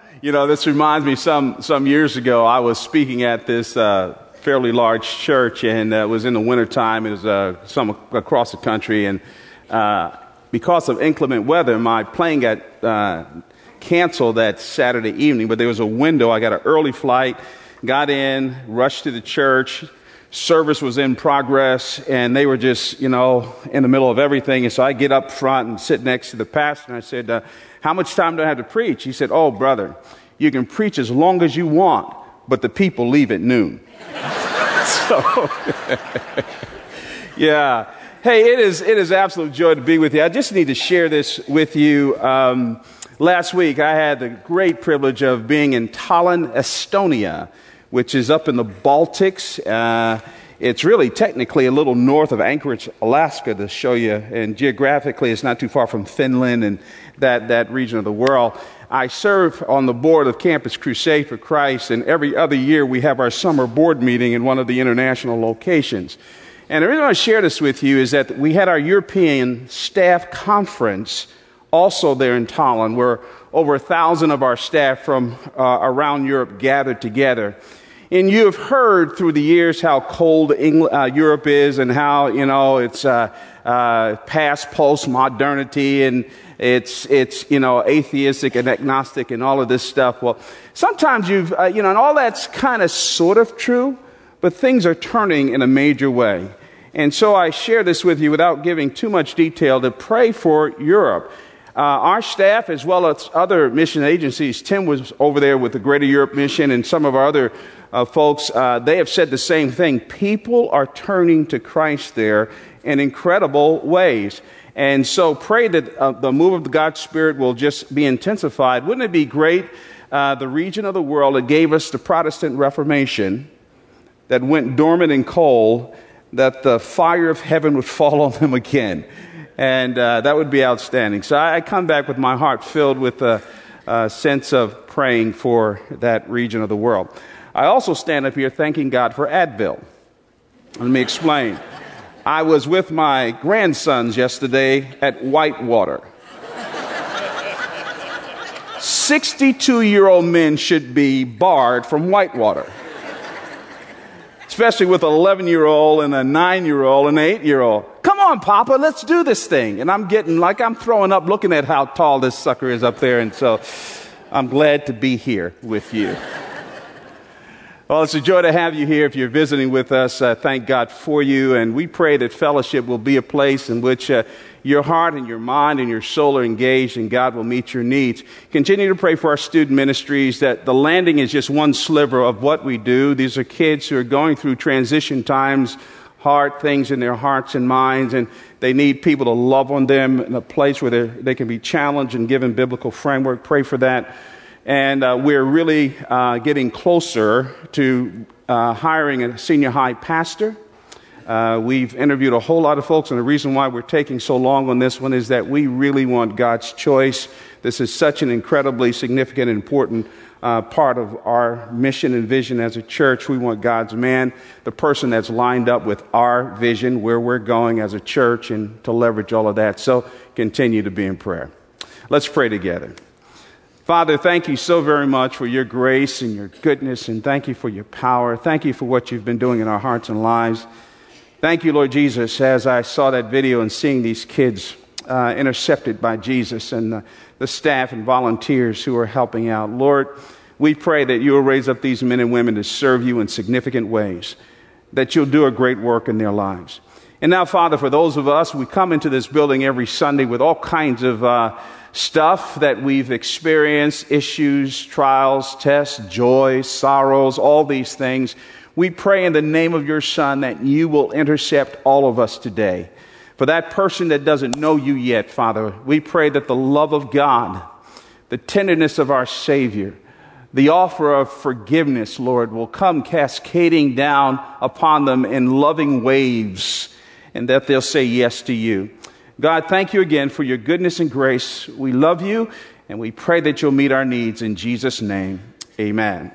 This reminds me, some years ago, I was speaking at this fairly large church, and it was in the wintertime. It was some across the country, and because of inclement weather, my plane got canceled that Saturday evening, but there was a window. I got an early flight, got in, rushed to the church. Service was in progress, and they were just, in the middle of everything. And so I get up front and sit next to the pastor, and I said, how much time do I have to preach? He said, oh, brother, you can preach as long as you want, but the people leave at noon. So, yeah. Hey, it is absolute joy to be with you. I just need to share this with you. Last week, I had the great privilege of being in Tallinn, Estonia, which is up in the Baltics. It's really technically a little north of Anchorage, Alaska, to show you. And geographically, it's not too far from Finland and that region of the world. I serve on the board of Campus Crusade for Christ, and every other year we have our summer board meeting in one of the international locations. And the reason I share this with you is that we had our European staff conference also there in Tallinn, where over 1,000 of our staff from around Europe gathered together. And you have heard through the years how cold Europe is, and how, it's past post-modernity, and it's atheistic and agnostic and all of this stuff. Well, sometimes and all that's kind of sort of true, but things are turning in a major way. And so I share this with you without giving too much detail to pray for Europe. Our staff, as well as other mission agencies, Tim was over there with the Greater Europe Mission, and some of our other folks, they have said the same thing. People are turning to Christ there in incredible ways. And so pray that the move of God's Spirit will just be intensified. Wouldn't it be great, the region of the world that gave us the Protestant Reformation, that went dormant and cold, that the fire of heaven would fall on them again? And that would be outstanding. So I come back with my heart filled with a sense of praying for that region of the world. I also stand up here thanking God for Advil. Let me explain. I was with my grandsons yesterday at Whitewater. 62-year-old men should be barred from Whitewater, especially with an 11-year-old and a 9-year-old and an 8-year-old. Come on, Papa, let's do this thing. And I'm throwing up looking at how tall this sucker is up there. And so I'm glad to be here with you. Well, it's a joy to have you here. If you're visiting with us, thank God for you. And we pray that fellowship will be a place in which your heart and your mind and your soul are engaged, and God will meet your needs. Continue to pray for our student ministries, that the landing is just one sliver of what we do. These are kids who are going through transition times, hard things in their hearts and minds, and they need people to love on them in a place where they can be challenged and given biblical framework. Pray for that. And we're really getting closer to hiring a senior high pastor. We've interviewed a whole lot of folks, and the reason why we're taking so long on this one is that we really want God's choice. This is such an incredibly significant and important part of our mission and vision as a church. We want God's man, the person that's lined up with our vision, where we're going as a church, and to leverage all of that. So continue to be in prayer. Let's pray together. Father, thank you so very much for your grace and your goodness, and thank you for your power. Thank you for what you've been doing in our hearts and lives. Thank you, Lord Jesus, as I saw that video and seeing these kids intercepted by Jesus, and the staff and volunteers who are helping out. Lord, we pray that you will raise up these men and women to serve you in significant ways, that you'll do a great work in their lives. And now, Father, for those of us, we come into this building every Sunday with all kinds of stuff that we've experienced, issues, trials, tests, joys, sorrows, all these things. We pray in the name of your Son that you will intercept all of us today. For that person that doesn't know you yet, Father, we pray that the love of God, the tenderness of our Savior, the offer of forgiveness, Lord, will come cascading down upon them in loving waves, and that they'll say yes to you. God, thank you again for your goodness and grace. We love you, and we pray that you'll meet our needs in Jesus' name. Amen.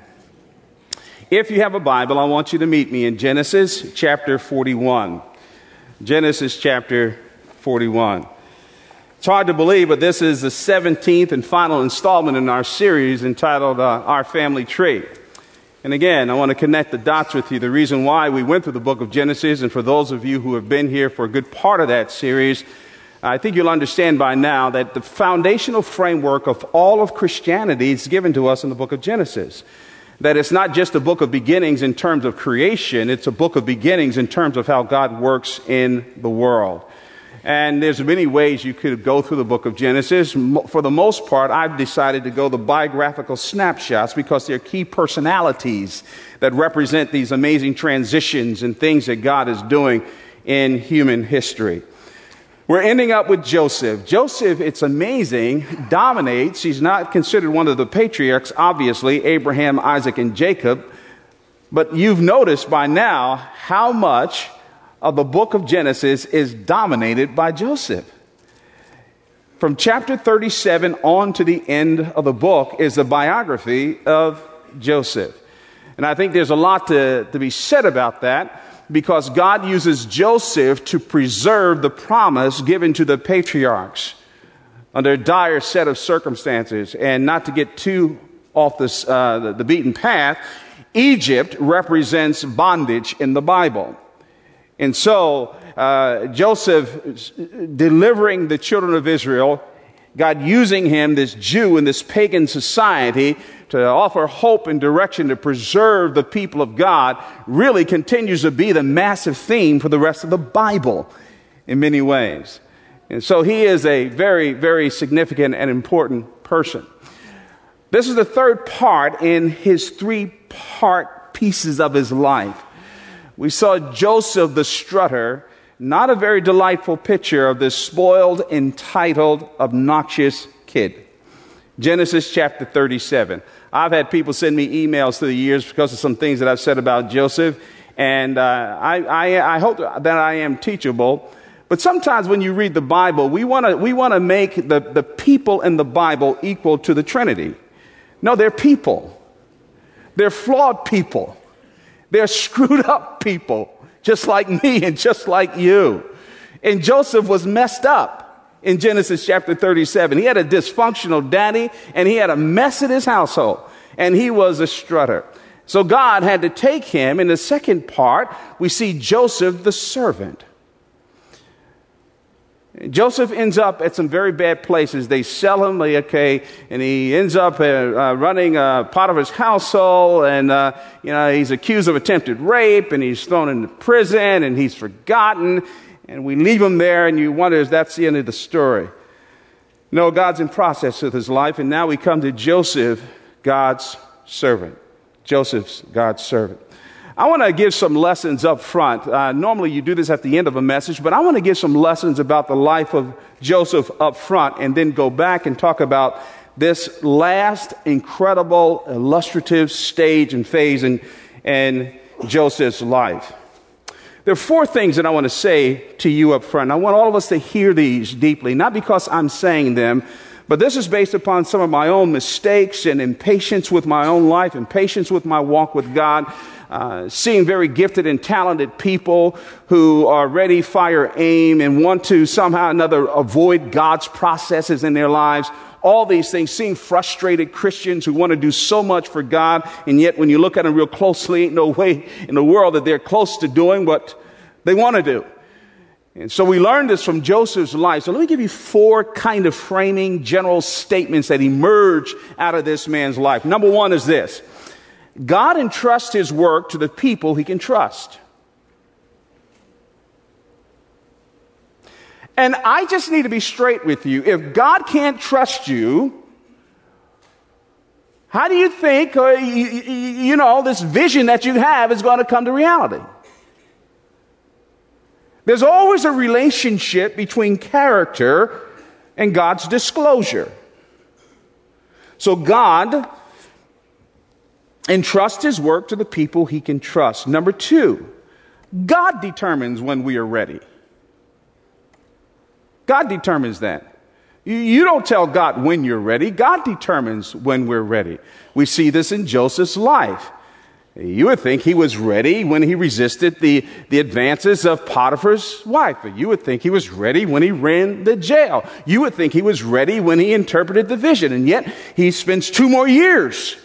If you have a Bible, I want you to meet me in Genesis chapter 41. Genesis chapter 41. It's hard to believe, but this is the 17th and final installment in our series entitled Our Family Tree. And again, I want to connect the dots with you. The reason why we went through the book of Genesis, and for those of you who have been here for a good part of that series, I think you'll understand by now that the foundational framework of all of Christianity is given to us in the book of Genesis. That it's not just a book of beginnings in terms of creation, it's a book of beginnings in terms of how God works in the world. And there's many ways you could go through the book of Genesis. For the most part, I've decided to go the biographical snapshots because they're key personalities that represent these amazing transitions and things that God is doing in human history. We're ending up with Joseph. Joseph, it's amazing, dominates. He's not considered one of the patriarchs, obviously, Abraham, Isaac, and Jacob. But you've noticed by now how much of the book of Genesis is dominated by Joseph. From chapter 37 on to the end of the book is the biography of Joseph. And I think there's a lot to be said about that because God uses Joseph to preserve the promise given to the patriarchs under a dire set of circumstances. And not to get too off the beaten path, Egypt represents bondage in the Bible. And so Joseph delivering the children of Israel, God using him, this Jew in this pagan society, to offer hope and direction to preserve the people of God, really continues to be the massive theme for the rest of the Bible in many ways. And so he is a very, very significant and important person. This is the third part in his three-part pieces of his life. We saw Joseph the strutter, not a very delightful picture of this spoiled, entitled, obnoxious kid. Genesis chapter 37. I've had people send me emails through the years because of some things that I've said about Joseph, and I hope that I am teachable. But sometimes when you read the Bible, we want to make the people in the Bible equal to the Trinity. No, they're people. They're flawed people. They're screwed up people, just like me and just like you. And Joseph was messed up in Genesis chapter 37. He had a dysfunctional daddy, and he had a mess in his household, and he was a strutter. So God had to take him. In the second part, we see Joseph the servant. Joseph ends up at some very bad places. They sell him, and he ends up running Potiphar's household, and he's accused of attempted rape, and he's thrown into prison, and he's forgotten, and we leave him there, and you wonder if that's the end of the story. No, God's in process with his life, and now we come to Joseph, God's servant. Joseph's God's servant. I want to give some lessons up front. Normally you do this at the end of a message, but I want to give some lessons about the life of Joseph up front and then go back and talk about this last incredible, illustrative stage and phase in Joseph's life. There are four things that I want to say to you up front. I want all of us to hear these deeply, not because I'm saying them, but this is based upon some of my own mistakes and impatience with my own life, impatience with my walk with God. Seeing very gifted and talented people who are ready, fire, aim, and want to somehow or another avoid God's processes in their lives. All these things, seeing frustrated Christians who want to do so much for God, and yet when you look at them real closely, ain't no way in the world that they're close to doing what they want to do. And so we learned this from Joseph's life. So let me give you four kind of framing general statements that emerge out of this man's life. Number one is this. God entrusts his work to the people he can trust. And I just need to be straight with you. If God can't trust you, how do you think, this vision that you have is going to come to reality? There's always a relationship between character and God's disclosure. So God entrusts his work to the people he can trust. Number two, God determines when we are ready. God determines that. You don't tell God when you're ready. God determines when we're ready. We see this in Joseph's life. You would think he was ready when he resisted the advances of Potiphar's wife. You would think he was ready when he ran the jail. You would think he was ready when he interpreted the vision. And yet he spends 2 more years.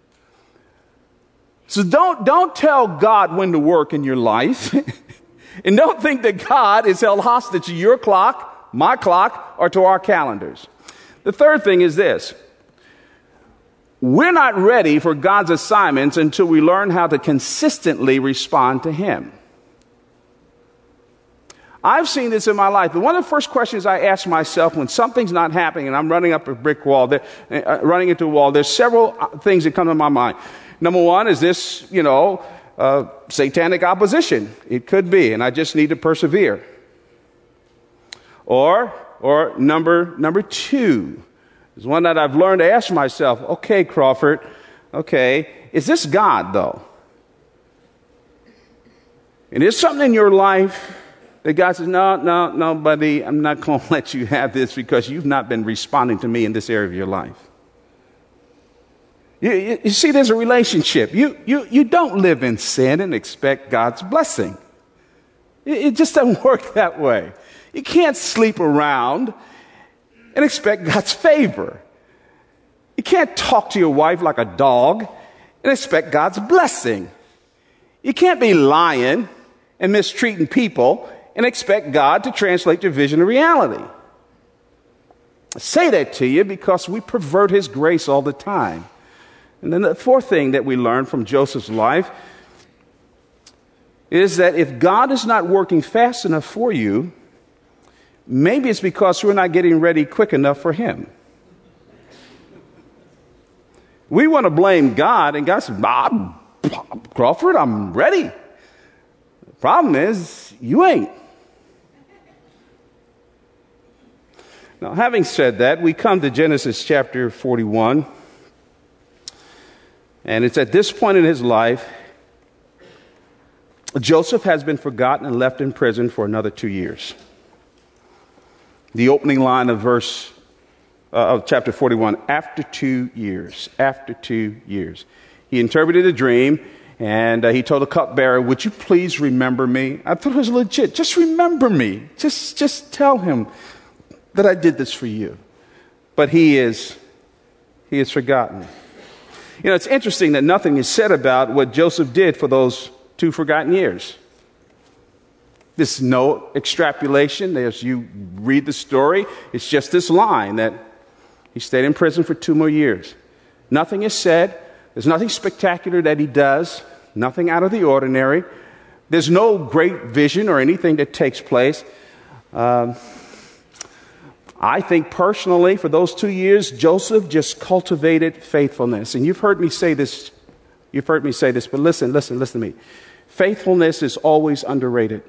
So don't tell God when to work in your life. And don't think that God is held hostage to your clock, my clock, or to our calendars. The third thing is this. We're not ready for God's assignments until we learn how to consistently respond to Him. I've seen this in my life. One of the first questions I ask myself when something's not happening and I'm running up a brick wall, running into a wall, there's several things that come to my mind. Number one, is this, satanic opposition? It could be, and I just need to persevere. Or number two, is one that I've learned to ask myself, okay, Crawford, is this God, though? And is something in your life that God says, no, buddy, I'm not going to let you have this because you've not been responding to me in this area of your life. You see, there's a relationship. You don't live in sin and expect God's blessing. It just doesn't work that way. You can't sleep around and expect God's favor. You can't talk to your wife like a dog and expect God's blessing. You can't be lying and mistreating people and expect God to translate your vision to reality. I say that to you because we pervert His grace all the time. And then the fourth thing that we learn from Joseph's life is that if God is not working fast enough for you, maybe it's because we're not getting ready quick enough for Him. We want to blame God, and God says, Crawford, I'm ready. The problem is, you ain't. Now, having said that, we come to Genesis chapter 41, and it's at this point in his life, Joseph has been forgotten and left in prison for another 2 years. The opening line of chapter 41, after 2 years, he interpreted a dream, and he told the cupbearer, would you please remember me? I thought it was legit. Just remember me. Just tell him that I did this for you. But he is forgotten. It's interesting that nothing is said about what Joseph did for those 2 forgotten years. There's no extrapolation. As you read the story, it's just this line that he stayed in prison for 2 more years. Nothing is said. There's nothing spectacular that he does. Nothing out of the ordinary. There's no great vision or anything that takes place. I think personally, for those 2 years, Joseph just cultivated faithfulness. And you've heard me say this, but listen to me. Faithfulness is always underrated.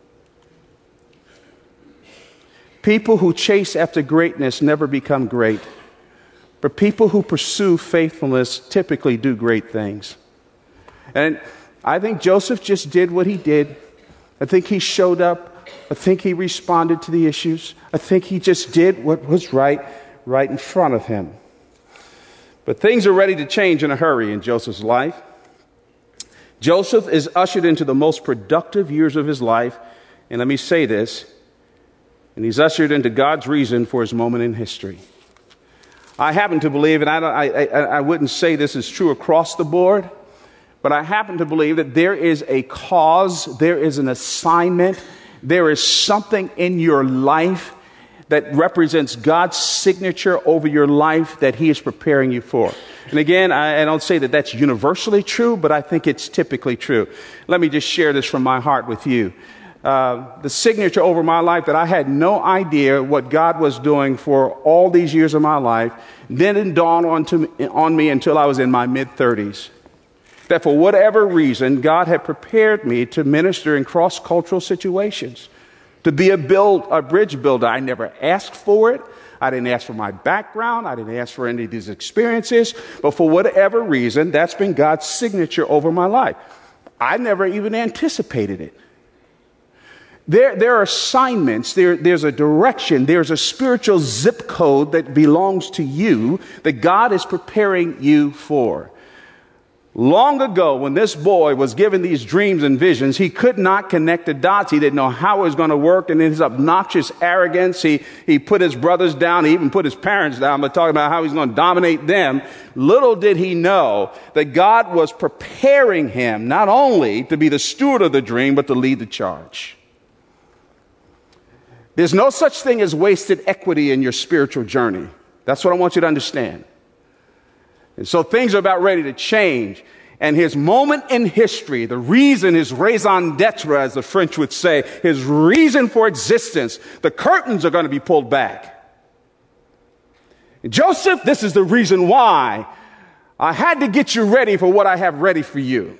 People who chase after greatness never become great. But people who pursue faithfulness typically do great things. And I think Joseph just did what he did. I think he showed up. I think he responded to the issues. I think he just did what was right in front of him. But things are ready to change in a hurry in Joseph's life. Joseph is ushered into the most productive years of his life. And let me say this. And he's ushered into God's reason for his moment in history. I happen to believe, and I wouldn't say this is true across the board, but I happen to believe that there is a cause, there is an assignment, there is something in your life that represents God's signature over your life that He is preparing you for. And again, I don't say that that's universally true, but I think it's typically true. Let me just share this from my heart with you. The signature over my life that I had no idea what God was doing for all these years of my life didn't dawn on me until I was in my mid-30s. That for whatever reason, God had prepared me to minister in cross-cultural situations, to be a bridge builder. I never asked for it. I didn't ask for my background. I didn't ask for any of these experiences. But for whatever reason, that's been God's signature over my life. I never even anticipated it. There are assignments, there's a direction, there's a spiritual zip code that belongs to you that God is preparing you for. Long ago, when this boy was given these dreams and visions, he could not connect the dots. He didn't know how it was going to work. And in his obnoxious arrogance, he put his brothers down. He even put his parents down by talking about how he's going to dominate them. Little did he know that God was preparing him not only to be the steward of the dream, but to lead the charge. There's no such thing as wasted equity in your spiritual journey. That's what I want you to understand. And so things are about ready to change. And his moment in history, the reason, his raison d'etre, as the French would say, his reason for existence, the curtains are going to be pulled back. And Joseph, this is the reason why I had to get you ready for what I have ready for you.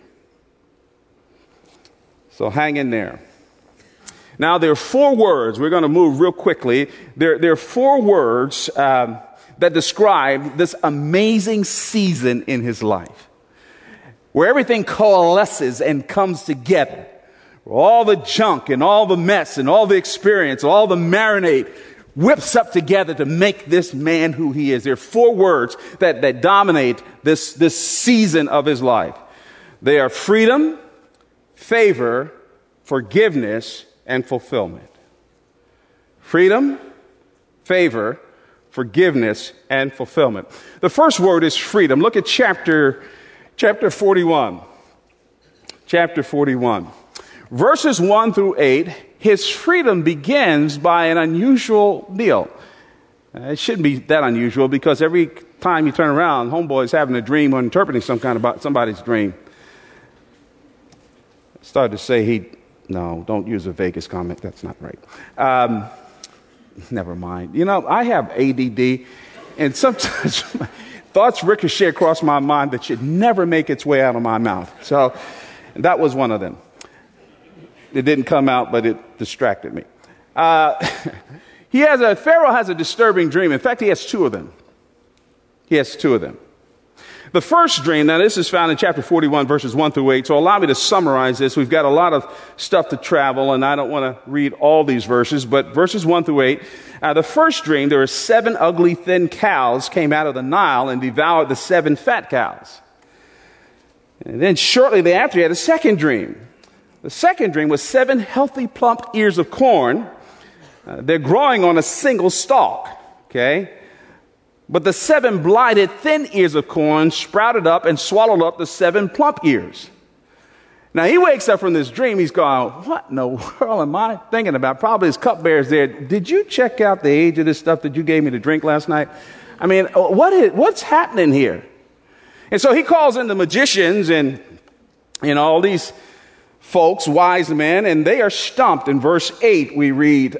So hang in there. Now, there are 4 words. We're going to move real quickly. There are 4 words that describe this amazing season in his life, where everything coalesces and comes together. Where all the junk and all the mess and all the experience, all the marinade whips up together to make this man who he is. There are 4 words that dominate this season of his life. They are freedom, favor, forgiveness, and fulfillment. Freedom, favor, forgiveness, and fulfillment. The first word is freedom. Look at chapter 41. Chapter 41. Verses 1 through 8, his freedom begins by an unusual deal. It shouldn't be that unusual because every time you turn around, homeboy's having a dream or interpreting some kind about somebody's dream. I started to say no, don't use a Vegas comic. That's not right. Never mind. You know, I have ADD, and sometimes thoughts ricochet across my mind that should never make its way out of my mouth. So that was one of them. It didn't come out, but it distracted me. Pharaoh has a disturbing dream. In fact, he has 2 of them. The first dream, now this is found in chapter 41, verses 1 through 8. So allow me to summarize this. We've got a lot of stuff to travel, and I don't want to read all these verses, but verses 1 through 8. The first dream, there were 7 ugly, thin cows came out of the Nile and devoured the 7 fat cows. And then shortly thereafter, he had a second dream. The second dream was 7 healthy, plump ears of corn. They're growing on a single stalk, okay? But the 7 blighted, thin ears of corn sprouted up and swallowed up the 7 plump ears. Now, he wakes up from this dream. He's going, what in the world am I thinking about? Probably his cupbearer's there. Did you check out the age of this stuff that you gave me to drink last night? I mean, what's happening here? And so he calls in the magicians and all these folks, wise men, and they are stumped. In verse 8, we read,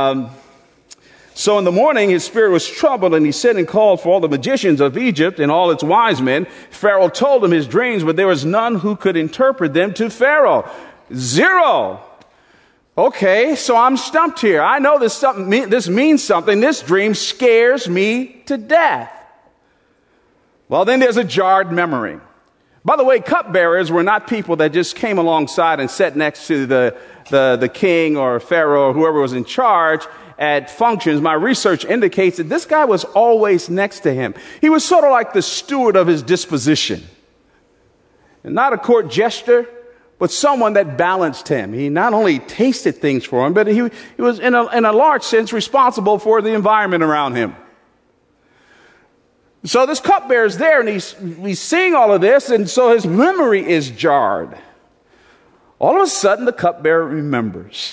so in the morning, his spirit was troubled, and he sent and called for all the magicians of Egypt and all its wise men. Pharaoh told him his dreams, but there was none who could interpret them to Pharaoh. 0. Okay, so I'm stumped here. I know this means something. This dream scares me to death. Well, then there's a jarred memory. By the way, cupbearers were not people that just came alongside and sat next to the king or Pharaoh or whoever was in charge at functions. My research indicates that this guy was always next to him. He was sort of like the steward of his disposition. And not a court jester, but someone that balanced him. He not only tasted things for him, but he was in a large sense responsible for the environment around him. So this cupbearer's there, and he's seeing all of this, and so his memory is jarred. All of a sudden, the cupbearer remembers.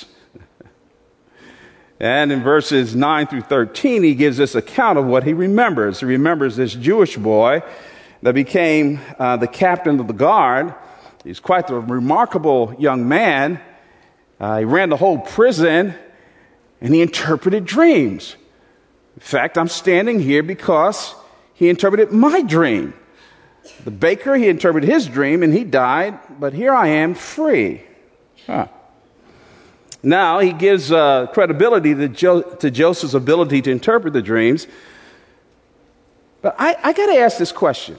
And in verses 9 through 13, he gives us account of what he remembers. He remembers this Jewish boy that became the captain of the guard. He's quite a remarkable young man. He ran the whole prison, and he interpreted dreams. In fact, I'm standing here because he interpreted my dream. The baker, he interpreted his dream, and he died, but here I am free. Now, he gives credibility to Joseph's ability to interpret the dreams. But I got to ask this question.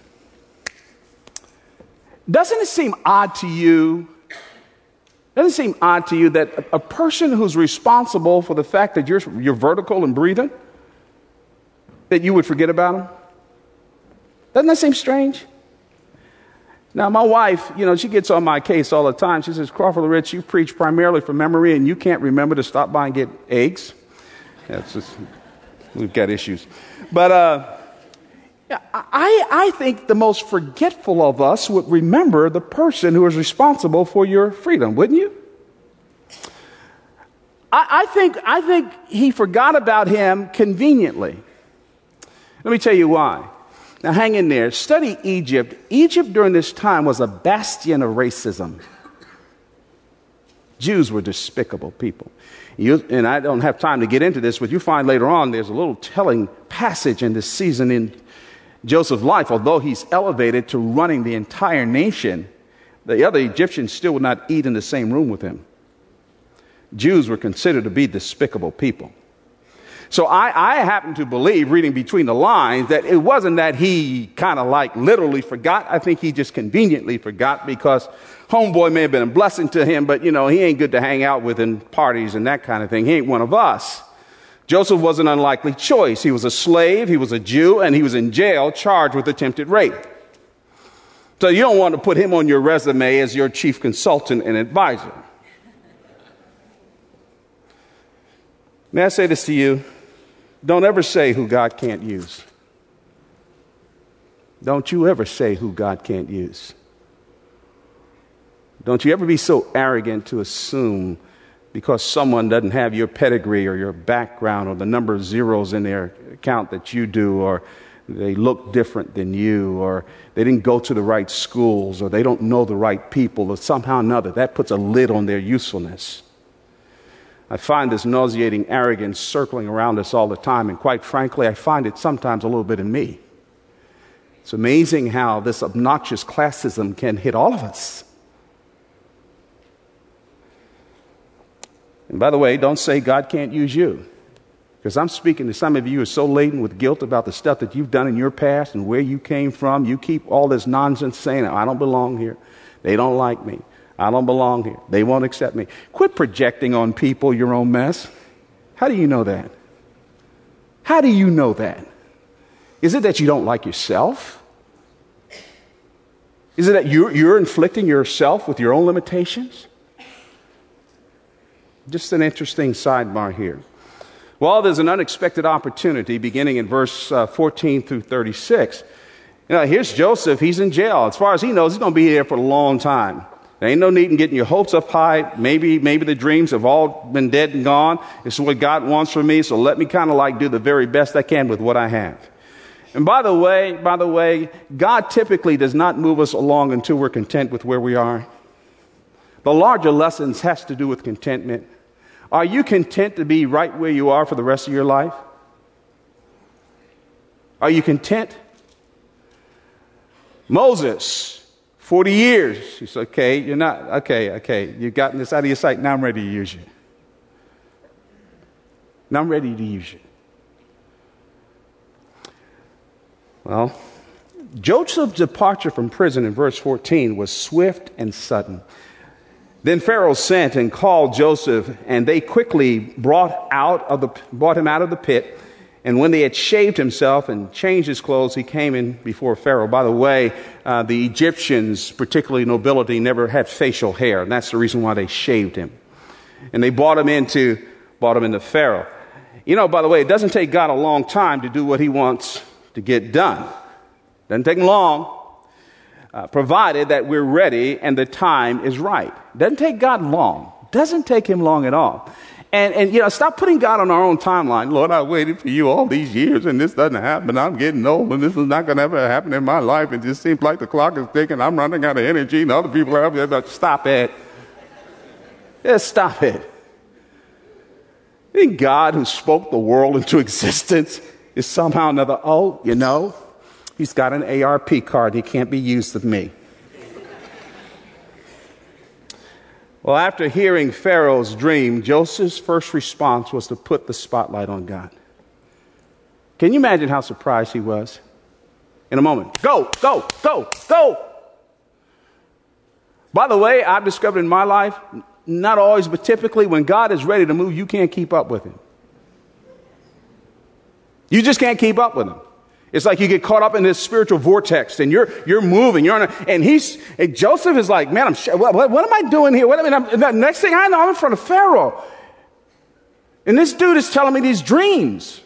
Doesn't it seem odd to you? Doesn't it seem odd to you that a person who's responsible for the fact that you're vertical and breathing, that you would forget about him? Doesn't that seem strange? Now, my wife, she gets on my case all the time. She says, Crawford Rich, you preach primarily from memory and you can't remember to stop by and get eggs. That's just, we've got issues. But I think the most forgetful of us would remember the person who is responsible for your freedom, wouldn't you? I think he forgot about him conveniently. Let me tell you why. Now, hang in there. Study Egypt. Egypt during this time was a bastion of racism. Jews were despicable people. And I don't have time to get into this, but you find later on there's a little telling passage in this season in Joseph's life. Although he's elevated to running the entire nation, the other Egyptians still would not eat in the same room with him. Jews were considered to be despicable people. So I happen to believe, reading between the lines, that it wasn't that he kind of like literally forgot. I think he just conveniently forgot because homeboy may have been a blessing to him, but, he ain't good to hang out with in parties and that kind of thing. He ain't one of us. Joseph was an unlikely choice. He was a slave, he was a Jew, and he was in jail charged with attempted rape. So you don't want to put him on your resume as your chief consultant and advisor. May I say this to you? Don't ever say who God can't use. Don't you ever say who God can't use. Don't you ever be so arrogant to assume because someone doesn't have your pedigree or your background or the number of zeros in their account that you do, or they look different than you, or they didn't go to the right schools, or they don't know the right people, or somehow or another, that puts a lid on their usefulness. I find this nauseating arrogance circling around us all the time, and quite frankly, I find it sometimes a little bit in me. It's amazing how this obnoxious classism can hit all of us. And by the way, don't say God can't use you, because I'm speaking to some of you who are so laden with guilt about the stuff that you've done in your past and where you came from. You keep all this nonsense saying, I don't belong here. They don't like me. I don't belong here. They won't accept me. Quit projecting on people your own mess. How do you know that? How do you know that? Is it that you don't like yourself? Is it that you're inflicting yourself with your own limitations? Just an interesting sidebar here. Well, there's an unexpected opportunity beginning in verse 14 through 36. Here's Joseph. He's in jail. As far as he knows, he's going to be there for a long time. There ain't no need in getting your hopes up high. Maybe the dreams have all been dead and gone. This is what God wants from me, so let me kind of do the very best I can with what I have. And by the way, God typically does not move us along until we're content with where we are. The larger lessons has to do with contentment. Are you content to be right where you are for the rest of your life? Are you content? Moses, 40 years. He said, okay, you're not, okay. You've gotten this out of your sight. Now I'm ready to use you. Now I'm ready to use you. Well, Joseph's departure from prison in verse 14 was swift and sudden. Then Pharaoh sent and called Joseph, and they quickly brought him out of the pit. And when they had shaved himself and changed his clothes, he came in before Pharaoh. By the way, the Egyptians, particularly nobility, never had facial hair, and that's the reason why they shaved him. And they brought him into Pharaoh. By the way, it doesn't take God a long time to do what he wants to get done. Doesn't take him long, provided that we're ready and the time is right. Doesn't take God long. Doesn't take him long at all. And stop putting God on our own timeline. Lord, I waited for you all these years and this doesn't happen. I'm getting old and this is not going to ever happen in my life. It just seems like the clock is ticking. I'm running out of energy and other people are up there. Stop it. Just stop it. Think God who spoke the world into existence is somehow another, he's got an ARP card. He can't be used of me. Well, after hearing Pharaoh's dream, Joseph's first response was to put the spotlight on God. Can you imagine how surprised he was? In a moment, go. By the way, I've discovered in my life, not always, but typically, when God is ready to move, you can't keep up with him. You just can't keep up with him. It's like you get caught up in this spiritual vortex and you're moving. And Joseph is like, man, what am I doing here? The next thing I know, I'm in front of Pharaoh. And this dude is telling me these dreams.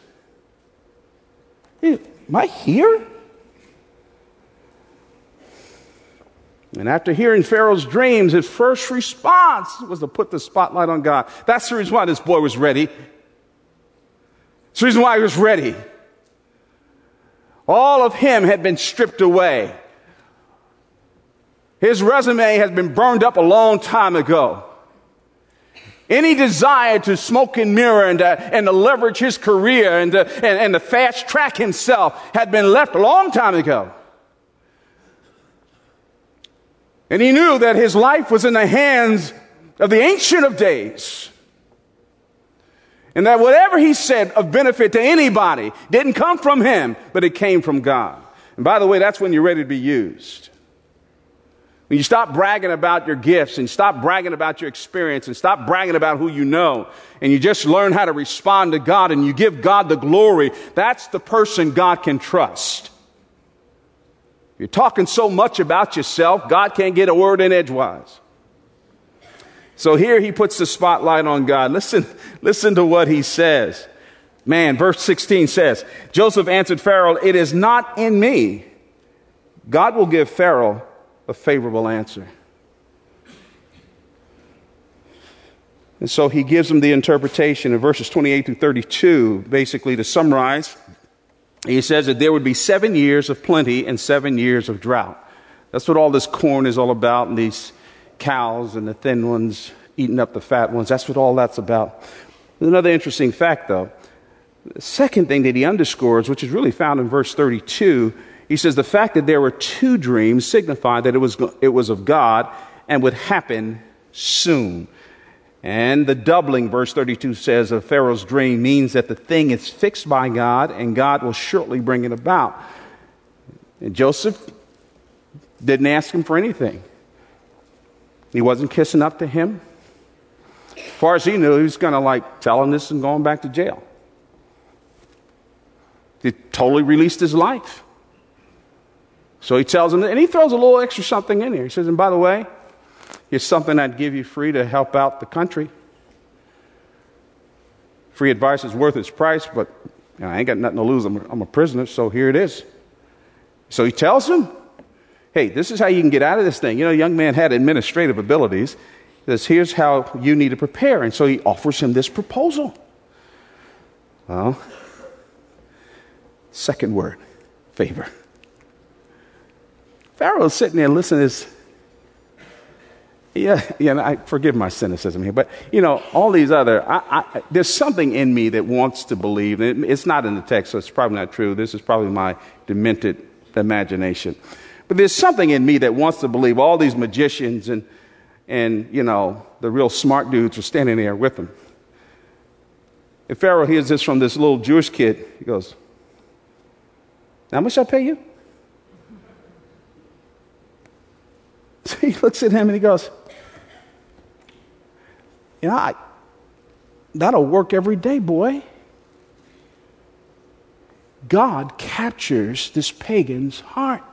Am I here? And after hearing Pharaoh's dreams, his first response was to put the spotlight on God. That's the reason why this boy was ready. That's the reason why he was ready. All of him had been stripped away. His resume has been burned up a long time ago. Any desire to smoke and mirror and to leverage his career and to fast track himself had been left a long time ago. And he knew that his life was in the hands of the Ancient of Days. And that whatever he said of benefit to anybody didn't come from him, but it came from God. And by the way, that's when you're ready to be used. When you stop bragging about your gifts and stop bragging about your experience and stop bragging about who you know, and you just learn how to respond to God and you give God the glory, that's the person God can trust. You're talking so much about yourself, God can't get a word in edgewise. So here he puts the spotlight on God. Listen to what he says. Man, verse 16 says, Joseph answered Pharaoh, "It is not in me." God will give Pharaoh a favorable answer. And so he gives him the interpretation in verses 28 through 32, basically to summarize. He says that there would be 7 years of plenty and 7 years of drought. That's what all this corn is all about, and these cows and the thin ones eating up the fat ones. That's what all that's about. There's another interesting fact, though. The second thing that he underscores, which is really found in verse 32, he says the fact that there were 2 dreams signified that it was of God and would happen soon. And the doubling, verse 32 says, of Pharaoh's dream means that the thing is fixed by God and God will shortly bring it about. And Joseph didn't ask him for anything. He wasn't kissing up to him. As far as he knew, he was going to tell him this and going back to jail. He totally released his life. So he tells him, and he throws a little extra something in here. He says, and by the way, here's something I'd give you free to help out the country. Free advice is worth its price, but I ain't got nothing to lose. I'm a prisoner, so here it is. So he tells him, hey, this is how you can get out of this thing. You know, the young man had administrative abilities. He says, here's how you need to prepare. And so he offers him this proposal. Well, second word, favor. Pharaoh's sitting there listening to this. I forgive my cynicism here, but all these other, there's something in me that wants to believe. It's not in the text, so it's probably not true. This is probably my demented imagination. But there's something in me that wants to believe all these magicians and the real smart dudes are standing there with him. If Pharaoh hears this from this little Jewish kid, he goes, how much I pay you? So he looks at him and he goes, that'll work every day, boy. God captures this pagan's heart.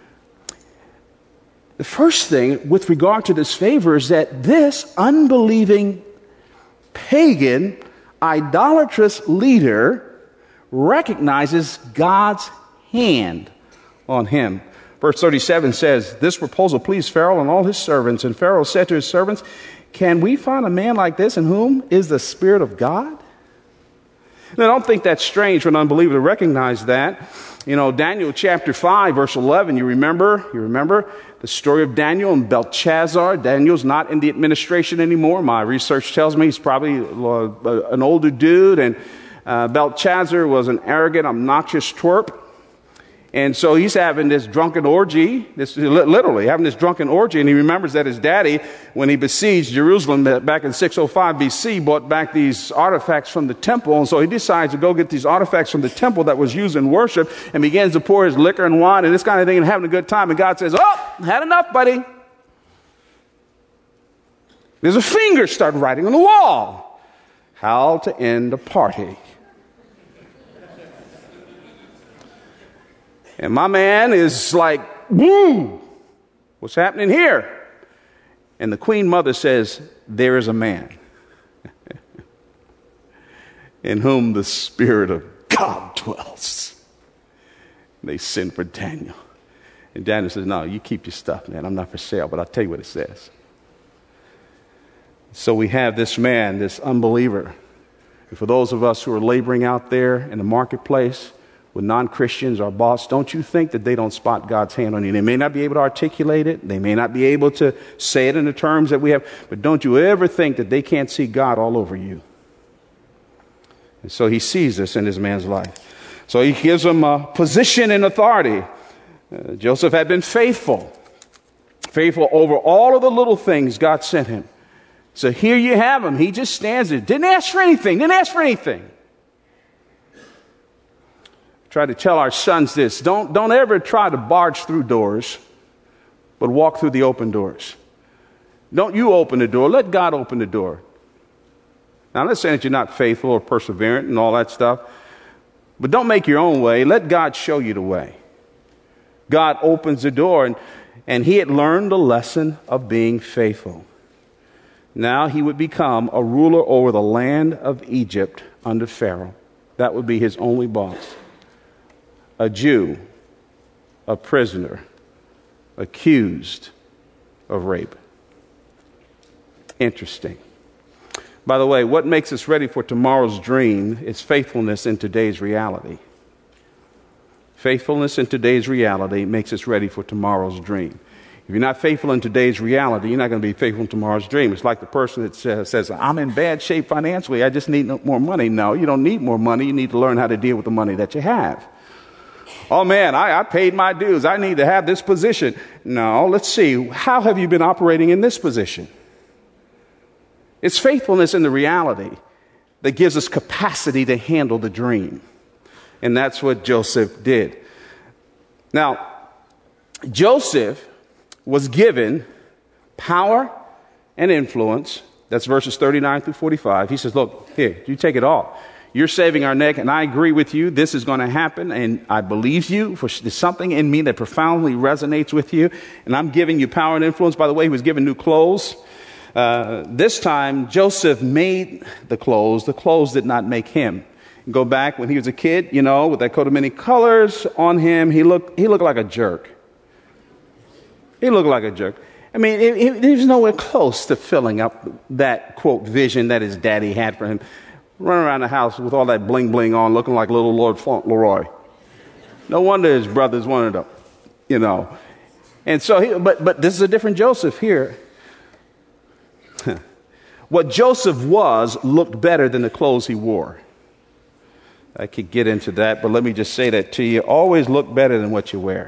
The first thing with regard to this favor is that this unbelieving pagan, idolatrous leader recognizes God's hand on him. Verse 37 says, this proposal pleased Pharaoh and all his servants. And Pharaoh said to his servants, can we find a man like this in whom is the Spirit of God? And I don't think that's strange for an unbeliever to recognize that. Daniel chapter 5, verse 11, you remember the story of Daniel and Belshazzar. Daniel's not in the administration anymore. My research tells me he's probably an older dude. And Belshazzar was an arrogant, obnoxious twerp. And so he's having this drunken orgy, literally having this drunken orgy, and he remembers that his daddy, when he besieged Jerusalem back in 605 BC, brought back these artifacts from the temple, and so he decides to go get these artifacts from the temple that was used in worship, and begins to pour his liquor and wine and this kind of thing and having a good time, and God says, had enough, buddy. There's a finger started writing on the wall. How to end a party. And my man is like, woo, what's happening here? And the queen mother says, there is a man in whom the Spirit of God dwells. And they send for Daniel. And Daniel says, no, you keep your stuff, man. I'm not for sale, but I'll tell you what it says. So we have this man, this unbeliever. And for those of us who are laboring out there in the marketplace with non-Christians, our boss, don't you think that they don't spot God's hand on you? They may not be able to articulate it. They may not be able to say it in the terms that we have. But don't you ever think that they can't see God all over you. And so he sees this in this man's life. So he gives him a position and authority. Joseph had been faithful over all of the little things God sent him. So here you have him. He just stands there. Didn't ask for anything. Try to tell our sons this. Don't ever try to barge through doors, but walk through the open doors. Don't you open the door. Let God open the door. Now, I'm not saying that you're not faithful or perseverant and all that stuff, but don't make your own way. Let God show you the way. God opens the door, and he had learned the lesson of being faithful. Now he would become a ruler over the land of Egypt under Pharaoh. That would be his only boss. A Jew, a prisoner, accused of rape. Interesting. By the way, what makes us ready for tomorrow's dream is faithfulness in today's reality. Faithfulness in today's reality makes us ready for tomorrow's dream. If you're not faithful in today's reality, you're not going to be faithful in tomorrow's dream. It's like the person that says, I'm in bad shape financially. I just need more money. No, you don't need more money. You need to learn how to deal with the money that you have. Oh, man, I paid my dues. I need to have this position. No, let's see. How have you been operating in this position? It's faithfulness in the reality that gives us capacity to handle the dream. And that's what Joseph did. Now, Joseph was given power and influence. That's verses 39 through 45. He says, look, here, you take it all. You're saving our neck, and I agree with you. This is going to happen, and I believe you. For there's something in me that profoundly resonates with you, and I'm giving you power and influence. By the way, he was given new clothes. This time, Joseph made the clothes. The clothes did not make him. Go back when he was a kid, with that coat of many colors on him, he looked like a jerk. He looked like a jerk. I mean, he was nowhere close to filling up that, quote, vision that his daddy had for him. Running around the house with all that bling-bling on, looking like little Lord Fauntleroy. No wonder his brothers wanted to, And so, but this is a different Joseph here. What Joseph was looked better than the clothes he wore. I could get into that, but let me just say that to you. Always look better than what you wear.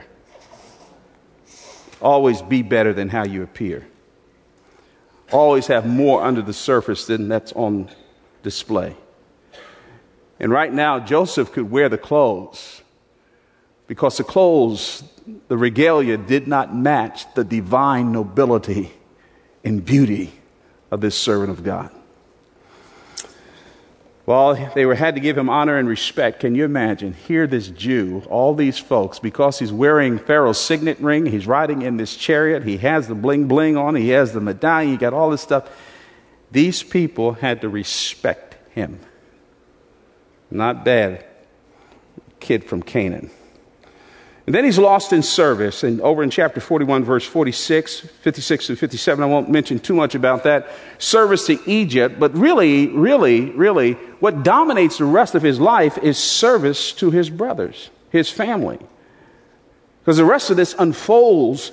Always be better than how you appear. Always have more under the surface than that's on display. And right now, Joseph could wear the clothes because the clothes, the regalia, did not match the divine nobility and beauty of this servant of God. Well, they had to give him honor and respect. Can you imagine? Here this Jew, all these folks, because he's wearing Pharaoh's signet ring, he's riding in this chariot, he has the bling bling on, he has the medallion, he got all this stuff. These people had to respect him. Not bad. Kid from Canaan. And then he's lost in service. And over in chapter 41, verse 46, 56 and 57, I won't mention too much about that. Service to Egypt. But really, what dominates the rest of his life is service to his brothers, his family. Because the rest of this unfolds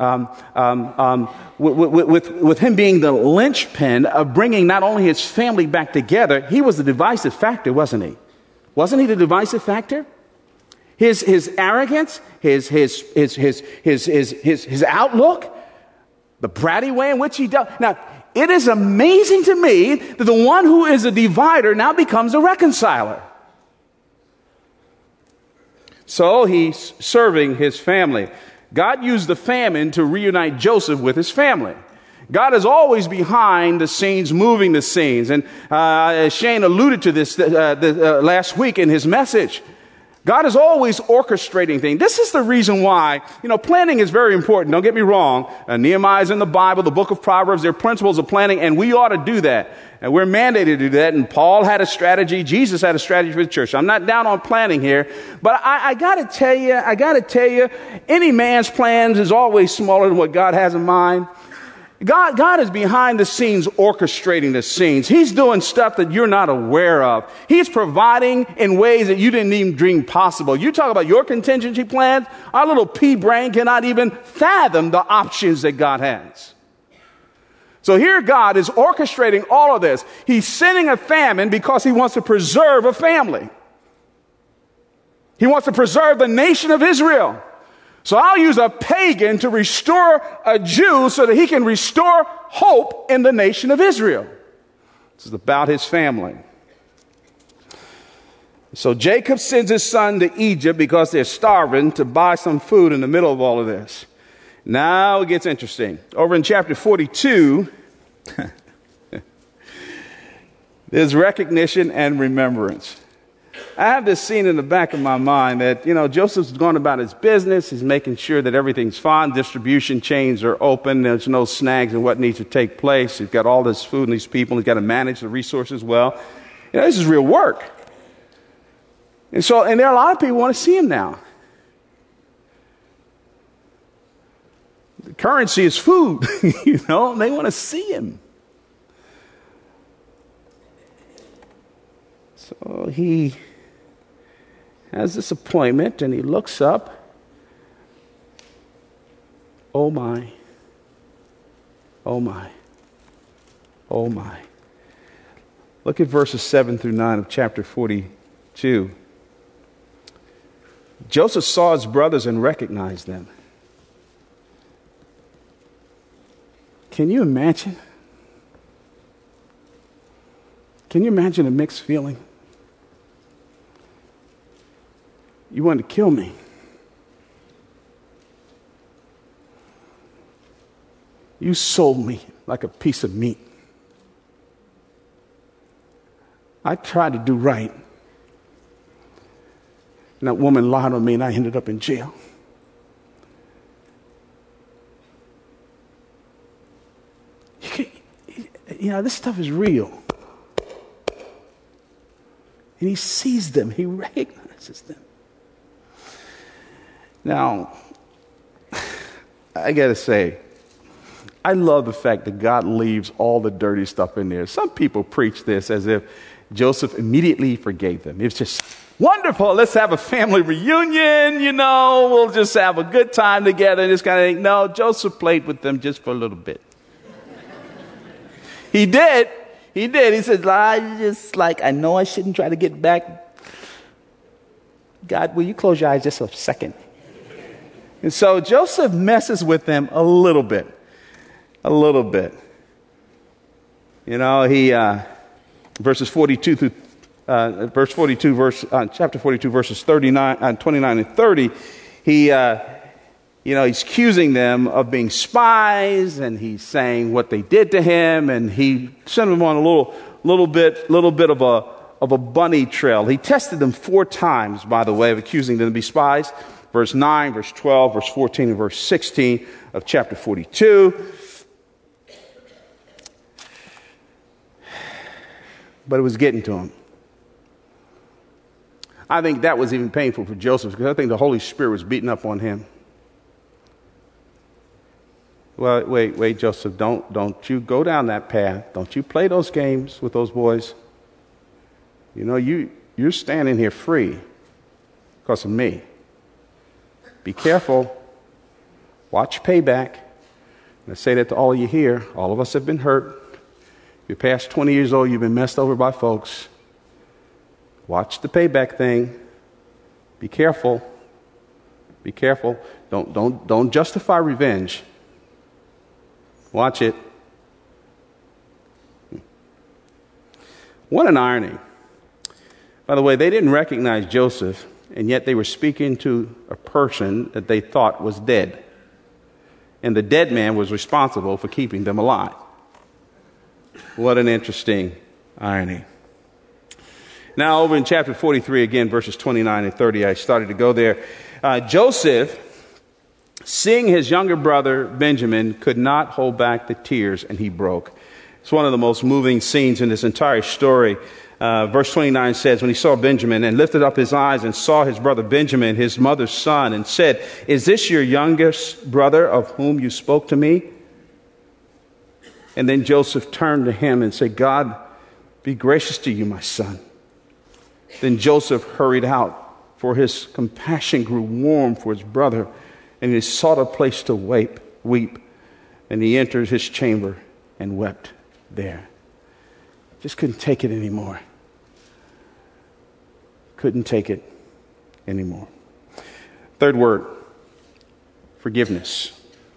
with him being the linchpin of bringing not only his family back together, he was the divisive factor, wasn't he? Wasn't he the divisive factor? His arrogance, his outlook, the bratty way in which he does. Now, it is amazing to me that the one who is a divider now becomes a reconciler. So he's serving his family. God used the famine to reunite Joseph with his family. God is always behind the scenes, moving the scenes. And Shane alluded to this last week in his message. God is always orchestrating things. This is the reason why, planning is very important. Don't get me wrong. Nehemiah's in the Bible, the book of Proverbs, there are principles of planning, and we ought to do that. And we're mandated to do that. And Paul had a strategy. Jesus had a strategy for the church. I'm not down on planning here, but I got to tell you, any man's plans is always smaller than what God has in mind. God is behind the scenes orchestrating the scenes. He's doing stuff that you're not aware of. He's providing in ways that you didn't even dream possible. You talk about your contingency plans, our little pea brain cannot even fathom the options that God has. So here God is orchestrating all of this. He's sending a famine because he wants to preserve a family. He wants to preserve the nation of Israel. So I'll use a pagan to restore a Jew so that he can restore hope in the nation of Israel. This is about his family. So Jacob sends his son to Egypt because they're starving to buy some food in the middle of all of this. Now it gets interesting. Over in chapter 42, there's recognition and remembrance. I have this scene in the back of my mind that, Joseph's going about his business. He's making sure that everything's fine. Distribution chains are open. There's no snags in what needs to take place. He's got all this food and these people. He's got to manage the resources well. This is real work. And there are a lot of people who want to see him now. The currency is food, they want to see him. So he has this appointment and he looks up. Oh my. Oh my. Oh my. Look at verses 7 through 9 of chapter 42. Joseph saw his brothers and recognized them. Can you imagine? Can you imagine a mixed feeling? You wanted to kill me. You sold me like a piece of meat. I tried to do right. And that woman lied on me and I ended up in jail. This stuff is real. And he sees them. He recognizes them. Now, I got to say, I love the fact that God leaves all the dirty stuff in there. Some people preach this as if Joseph immediately forgave them. It's just wonderful. Let's have a family reunion, we'll just have a good time together and this kind of thing. No, Joseph played with them just for a little bit. He did. He said, I know I shouldn't try to get back. God, will you close your eyes just a second? And so Joseph messes with them a little bit. He, verses 42 through, chapter 42, verses 29 and 30, he's accusing them of being spies, and he's saying what they did to him, and he sent them on a little bit of a bunny trail. He tested them 4 times, by the way, of accusing them to be spies. Verse 9, verse 12, verse 14, and verse 16 of chapter 42. But it was getting to him. I think that was even painful for Joseph because I think the Holy Spirit was beating up on him. Well, wait, Joseph, don't you go down that path. Don't you play those games with those boys. You're standing here free because of me. Be careful. Watch payback. And I say that to all of you here. All of us have been hurt. If you're past 20 years old, you've been messed over by folks. Watch the payback thing. Be careful. Be careful. Don't justify revenge. Watch it. What an irony. By the way, they didn't recognize Joseph, and yet they were speaking to a person that they thought was dead. And the dead man was responsible for keeping them alive. What an interesting irony. Now over in chapter 43 again, verses 29 and 30, I started to go there. Joseph, seeing his younger brother Benjamin, could not hold back the tears, and he broke. It's one of the most moving scenes in this entire story. Verse 29 says, when he saw Benjamin and lifted up his eyes and saw his brother Benjamin, his mother's son, and said, "Is this your youngest brother of whom you spoke to me?" And then Joseph turned to him and said, "God be gracious to you, my son." Then Joseph hurried out, for his compassion grew warm for his brother, and he sought a place to weep. And he entered his chamber and wept there. Just couldn't take it anymore. Couldn't take it anymore. Third word, forgiveness.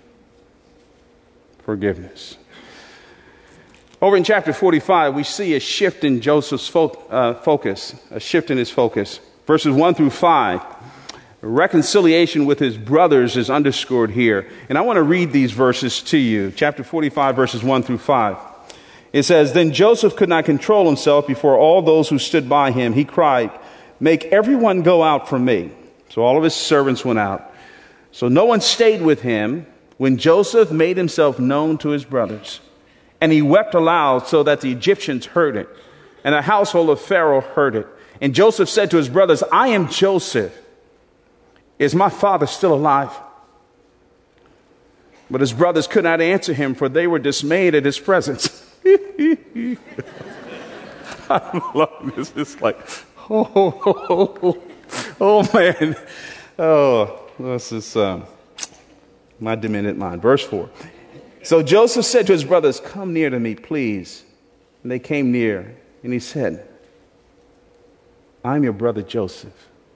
Forgiveness. Over in chapter 45, we see a shift in Joseph's focus, a shift in his focus. Verses 1 through 5, reconciliation with his brothers is underscored here. And I want to read these verses to you. Chapter 45, verses 1 through 5. It says, "Then Joseph could not control himself before all those who stood by him. He cried, 'Make everyone go out from me.' So all of his servants went out. So no one stayed with him when Joseph made himself known to his brothers. And he wept aloud so that the Egyptians heard it, and the household of Pharaoh heard it. And Joseph said to his brothers, 'I am Joseph. Is my father still alive?' But his brothers could not answer him, for they were dismayed at his presence." I love this. It's like, oh man. Oh, this is my demented mind. Verse 4. "So Joseph said to his brothers, 'Come near to me, please.' And they came near, and he said, 'I'm your brother Joseph.'"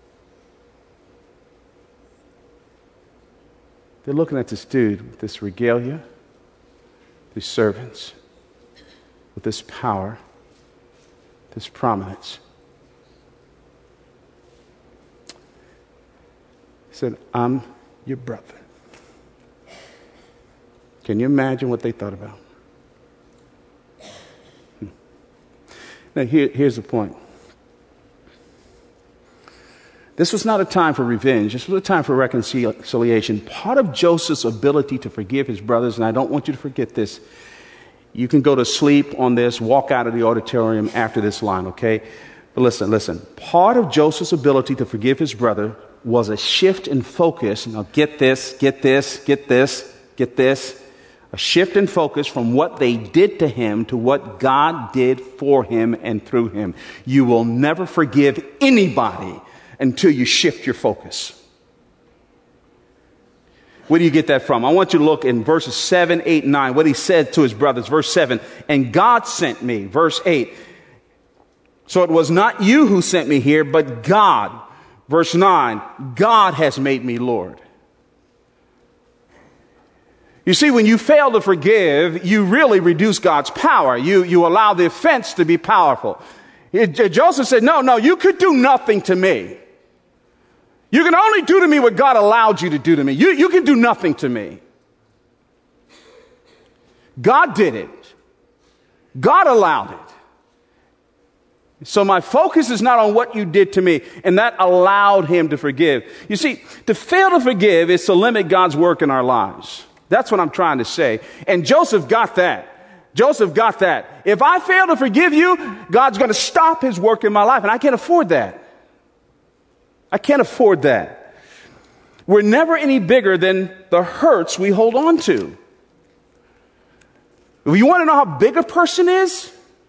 They're looking at this dude with this regalia, these servants, with this power, this prominence. He said, "I'm your brother." Can you imagine what they thought about? Now, here's the point. This was not a time for revenge. This was a time for reconciliation. Part of Joseph's ability to forgive his brothers, and I don't want you to forget this. You can go to sleep on this, walk out of the auditorium after this line, okay? But listen. Part of Joseph's ability to forgive his brother was a shift in focus. Now get this. A shift in focus from what they did to him to what God did for him and through him. You will never forgive anybody until you shift your focus. Where do you get that from? I want you to look in verses 7, 8, 9, what he said to his brothers. Verse 7, "And God sent me." Verse 8, "So it was not you who sent me here, but God." Verse 9, "God has made me Lord." You see, when you fail to forgive, you really reduce God's power. You allow the offense to be powerful. Joseph said, no, you could do nothing to me. You can only do to me what God allowed you to do to me. You can do nothing to me. God did it. God allowed it. So my focus is not on what you did to me, and that allowed him to forgive. You see, to fail to forgive is to limit God's work in our lives. That's what I'm trying to say. And Joseph got that. If I fail to forgive you, God's going to stop his work in my life, and I can't afford that. We're never any bigger than the hurts we hold on to. You want to know how big a person is?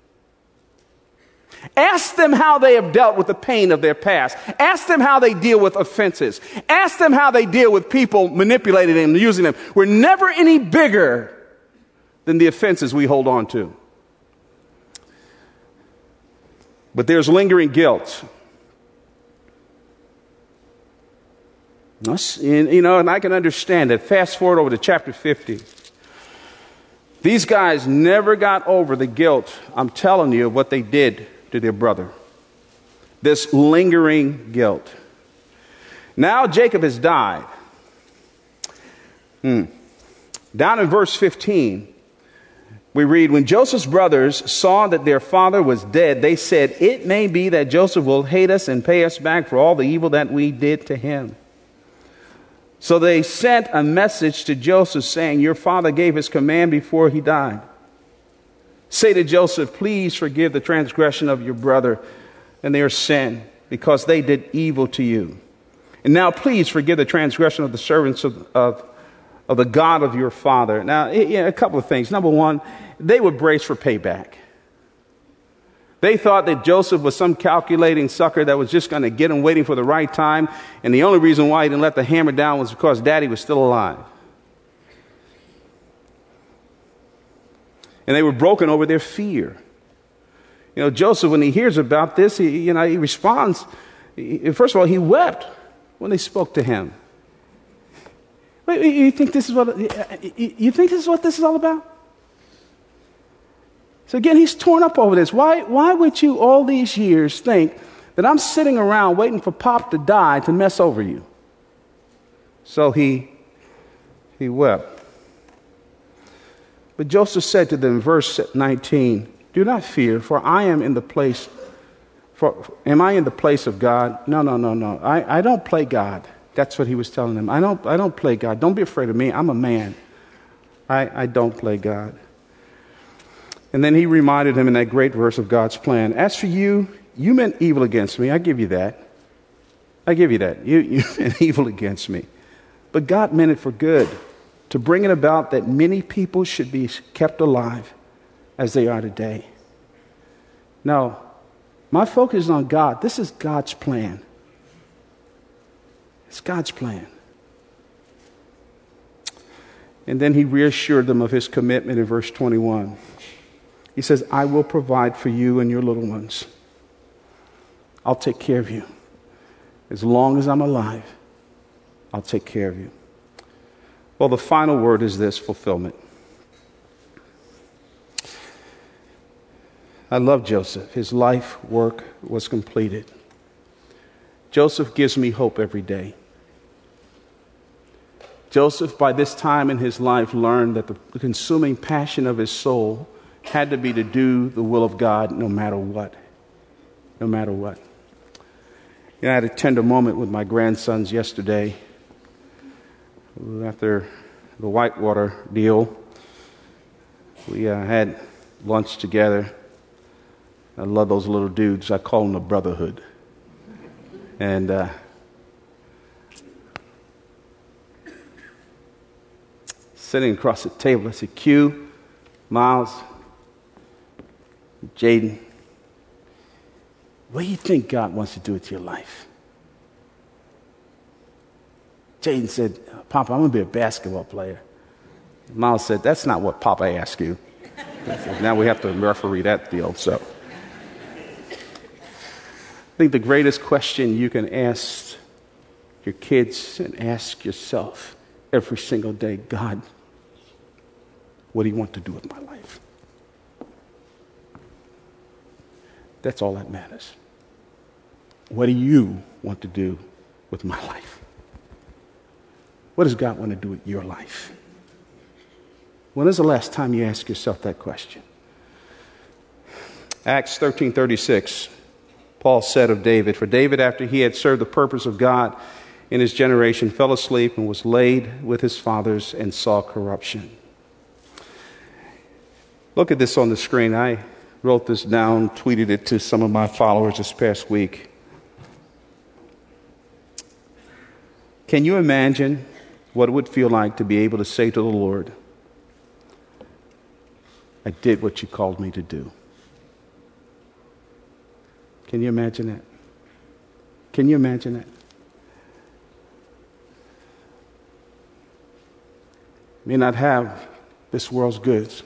Ask them how they have dealt with the pain of their past. Ask them how they deal with offenses. Ask them how they deal with people manipulating them, using them. We're never any bigger than the offenses we hold on to. But there's lingering guilt. And I can understand that. Fast forward over to chapter 50. These guys never got over the guilt, I'm telling you, of what they did to their brother. This lingering guilt. Now Jacob has died. Down in verse 15, We read, when Joseph's brothers saw that their father was dead, they said, it may be that Joseph will hate us and pay us back for all the evil that we did to him. So they sent a message to Joseph saying, your father gave his command before he died. Say to Joseph, please forgive the transgression of your brother and their sin, because they did evil to you. And now please forgive the transgression of the servants of the God of your father. Now, a couple of things. Number one, they would brace for payback. They thought that Joseph was some calculating sucker that was just going to get him waiting for the right time. And the only reason why he didn't let the hammer down was because Daddy was still alive. And they were broken over their fear. Joseph, when he hears about this, he responds. First of all, he wept when they spoke to him. Wait, you think this is what this is all about? So again, he's torn up over this. Why would you all these years think that I'm sitting around waiting for Pop to die to mess over you? So he wept. But Joseph said to them, verse 19, do not fear, for I am in the place. Am I in the place of God? No. I don't play God. That's what he was telling them. I don't play God. Don't be afraid of me. I'm a man. I don't play God. And then he reminded him in that great verse of God's plan. As for you, you meant evil against me. I give you that. You meant evil against me. But God meant it for good, to bring it about that many people should be kept alive as they are today. No, my focus is on God. This is God's plan. It's God's plan. And then he reassured them of his commitment in verse 21. He says, I will provide for you and your little ones. I'll take care of you. As long as I'm alive, I'll take care of you. Well, the final word is this: fulfillment. I love Joseph. His life work was completed. Joseph gives me hope every day. Joseph, by this time in his life, learned that the consuming passion of his soul had to be to do the will of God no matter what. No matter what. I had a tender moment with my grandsons yesterday after the Whitewater deal. We had lunch together. I love those little dudes. I call them the brotherhood. And sitting across the table, I said, Q, Miles, Jaden, what do you think God wants to do with your life? Jaden said, Papa, I'm going to be a basketball player. Miles said, that's not what Papa asked you. Now we have to referee that deal. So I think the greatest question you can ask your kids and ask yourself every single day, God, what do you want to do with my life? That's all that matters. What do you want to do with my life? What does God want to do with your life? When is the last time you asked yourself that question? Acts 13:36, Paul said of David, for David, after he had served the purpose of God in his generation, fell asleep and was laid with his fathers and saw corruption. Look at this on the screen. I wrote this down, tweeted it to some of my followers this past week. Can you imagine what it would feel like to be able to say to the Lord, I did what you called me to do? Can you imagine that? Can you imagine that? May not have this world's goods,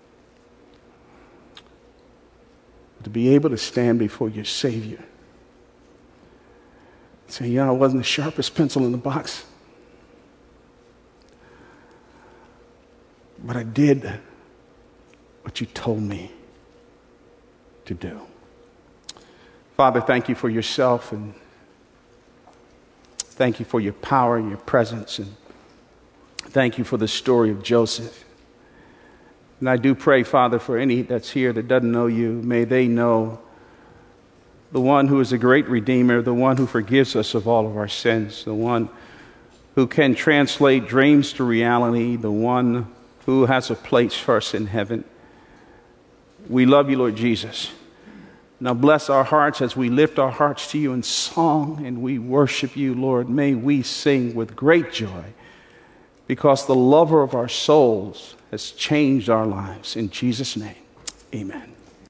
but to be able to stand before your Savior and say, I wasn't the sharpest pencil in the box, but I did what you told me to do. Father, thank you for yourself, and thank you for your power and your presence, and thank you for the story of Joseph. And I do pray, Father, for any that's here that doesn't know you, may they know the one who is a great Redeemer, the one who forgives us of all of our sins, the one who can translate dreams to reality, the one who has a place for us in heaven. We love you, Lord Jesus. Now bless our hearts as we lift our hearts to you in song and we worship you, Lord. May we sing with great joy because the lover of our souls has changed our lives. In Jesus' name, amen.